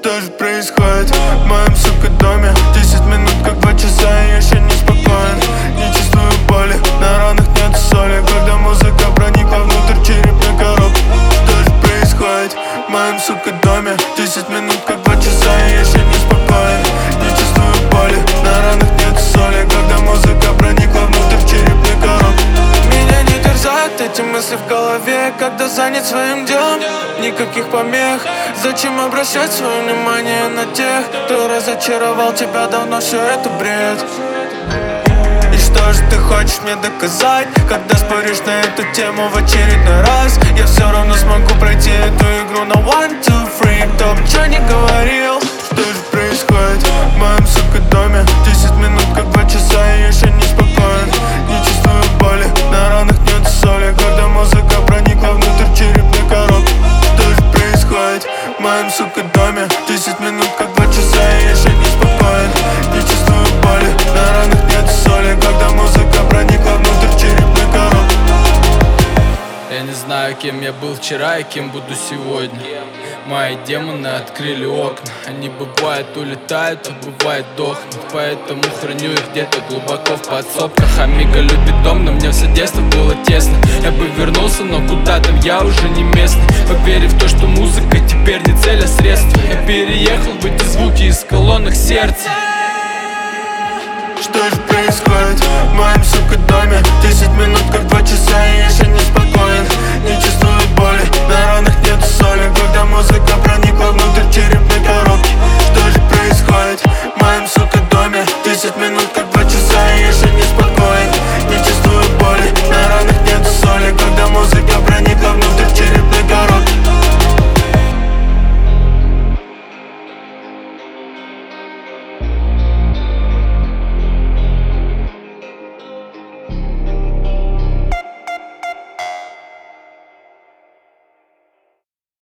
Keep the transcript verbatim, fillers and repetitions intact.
Что же происходит в моем, сука, доме? Десять минут, как два часа, и я еще не спокоен. Не чувствую боли, на ранах нет соли. Когда музыка проникла внутрь черепной коробки. Что же происходит в моем, сука, доме? Десять минут, как два часа, и я еще не спокоен. Не чувствую боли, на ранах нет соли. Когда музыка проникла внутрь черепной коробки. Меня не терзают эти мысли в голове, когда занят своим делом. Никаких помех. Зачем обращать свое внимание на тех, кто разочаровал тебя давно? Все это бред. И что же ты хочешь мне доказать, когда споришь на эту тему в очередной раз? Я все равно смогу пройти эту игру на one, two, three. Кто бы что ни говорил. Что же происходит в моем, сука, доме? Десять минут, как два часа, и я еще не спокоен. Не чувствую боли, на ранах нет соли. Когда музыка проникла внутрь черепной коробки. Что же происходит в моем, сука, доме? Десять минут, как два часа, и я еще не спокоен. Не чувствую боли, на ранах нет соли. Когда музыка проникла внутрь черепной коробки. Я не знаю, кем я был вчера и кем буду сегодня. Мои демоны открыли окна. Они бывает улетают, а бывает дохнут. Поэтому храню их где-то глубоко в подсобках. Амиго любит дом, но мне все детство было тесно. Я бы вернулся, но куда там, я уже не местный. Поверив в то, что музыка теперь не цель, а средство. Я переехал в эти звуки из колонок сердца. Что же происходит в моем, сука, доме? Десять минут, как два часа, и я еще не спокоен. Не чувствую боли, на ранах нет соли. Когда музыка проникла внутрь черепной коробки. Что же происходит в моем, сука, доме? Десять минут, как два часа, и я еще не спокоен. Не чувствую боли, на ранах нет соли. Когда